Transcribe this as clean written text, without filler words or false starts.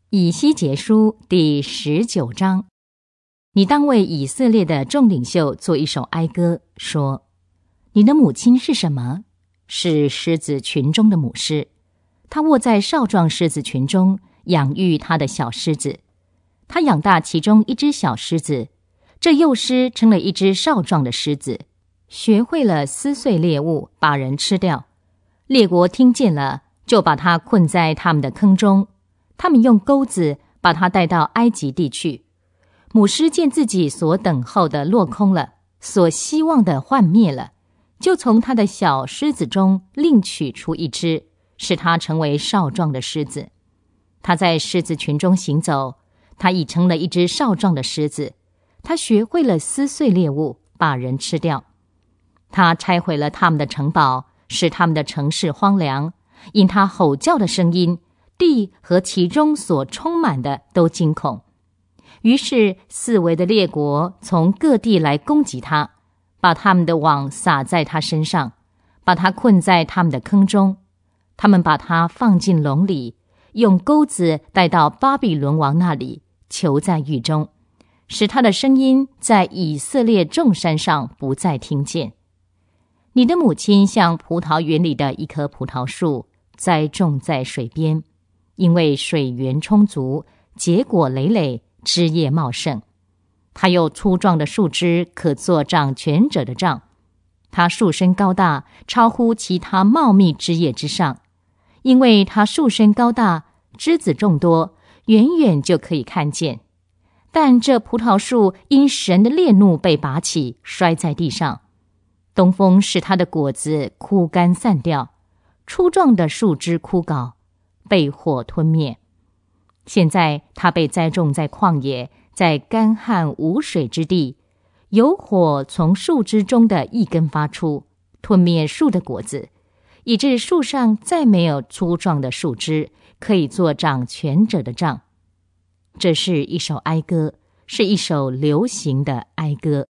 以西结书第19章。你当为以色列的众领袖做一首哀歌，说：你的母亲是什么？是狮子群中的母狮，她卧在少壮狮子群中，养育她的小狮子。她养大其中一只小狮子，这幼狮成了一只少壮的狮子，学会了撕碎猎物，把人吃掉。列国听见了，就把它困在他们的坑中，他们用钩子把它带到埃及地去。母狮见自己所等候的落空了，所希望的幻灭了，就从他的小狮子中另取出一只，使它成为少壮的狮子。他在狮子群中行走，他已成了一只少壮的狮子。他学会了撕碎猎物，把人吃掉。他拆毁了他们的城堡，使他们的城市荒凉。因他吼叫的声音，地和其中所充满的都惊恐。于是四围的列国从各地来攻击他，把他们的网撒在他身上，把他困在他们的坑中。他们把他放进笼里，用钩子带到巴比伦王那里，囚在狱中，使他的声音在以色列众山上不再听见。你的母亲像葡萄园里的一棵葡萄树，栽种在水边，因为水源充足，结果累累，枝叶茂盛。它有粗壮的树枝，可做掌权者的杖。它树身高大，超乎其他茂密枝叶之上。因为它树身高大，枝子众多，远远就可以看见。但这葡萄树因神的烈怒被拔起，摔在地上。东风使它的果子枯干散掉，粗壮的树枝枯槁，被火吞灭。现在它被栽种在旷野，在干旱无水之地，有火从树枝中的一根发出，吞灭树的果子，以致树上再没有粗壮的树枝，可以做掌权者的杖。这是一首哀歌，是一首流行的哀歌。